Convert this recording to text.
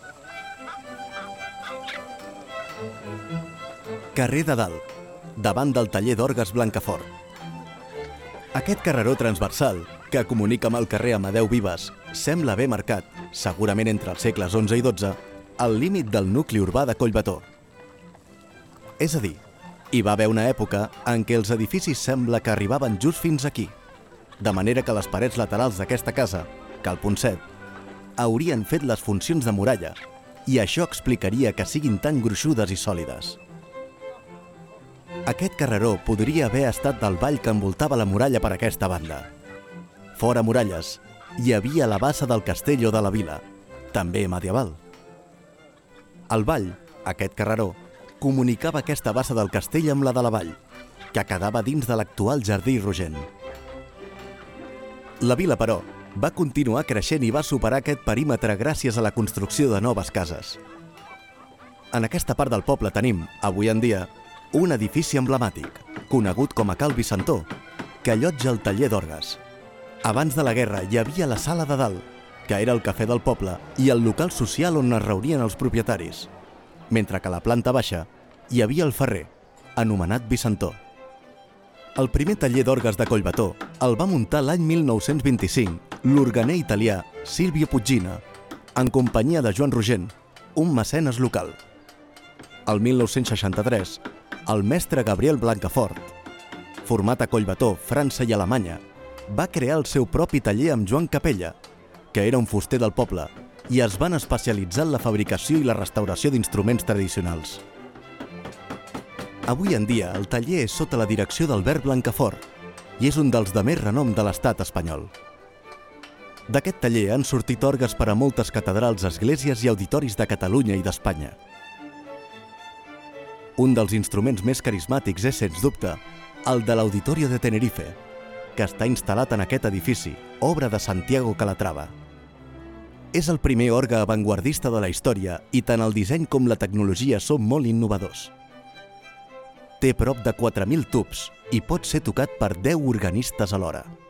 Carrer de Dalt, davant del taller d'orgues Blancafort. Aquest carreró transversal, que comunica amb el carrer Amadeu Vives, sembla haver marcat, segurament entre els segles XI i XII, el límit del nucli urbà de Collbató. És a dir, hi va haver una època en què els edificis sembla que arribaven just fins aquí, de manera que les parets laterals d'aquesta casa, Cal Ponset, haurien fet les funcions de muralla, i això explicaria que siguin tan gruixudes i sòlides. Aquest carreró podria haver estat del vall que envoltava la muralla per aquesta banda. Fora muralles, hi havia la bassa del castell o de la vila, també medieval. El vall, aquest carreró, comunicava aquesta bassa del castell amb la de la vall, que quedava dins de l'actual jardí Rogent. La vila, però, va continuar creixent i va superar aquest perímetre gràcies a la construcció de noves cases. En aquesta part del poble tenim, avui en dia, un edifici emblemàtic, conegut com a Cal Vicentó, que allotja el taller d'orgues. Abans de la guerra hi havia la Sala de Dalt, que era el cafè del poble i el local social on es reunien els propietaris, mentre que a la planta baixa hi havia el ferrer, anomenat Vicentó. El primer taller d'orgues de Collbató el va muntar l'any 1925 l'organer italià Silvio Puggina, en companyia de Joan Rogent, un mecenes local. El 1963, el mestre Gabriel Blancafort, format a Collbató, França i Alemanya, va crear el seu propi taller amb Joan Capella, que era un fuster del poble, i es van especialitzar en la fabricació i la restauració d'instruments tradicionals. Avui en dia, el taller és sota la direcció d'Albert Blancafort i és un dels de més renom de l'estat espanyol. D'aquest taller han sortit orgues per a moltes catedrals, esglésies i auditoris de Catalunya i d'Espanya. Un dels instruments més carismàtics és, sens dubte, el de l'Auditorio de Tenerife, que està instal·lat en aquest edifici, obra de Santiago Calatrava. És el primer orgue avantguardista de la història i tant el disseny com la tecnologia són molt innovadors. Té prop de 4.000 tubs i pot ser tocat per 10 organistes alhora.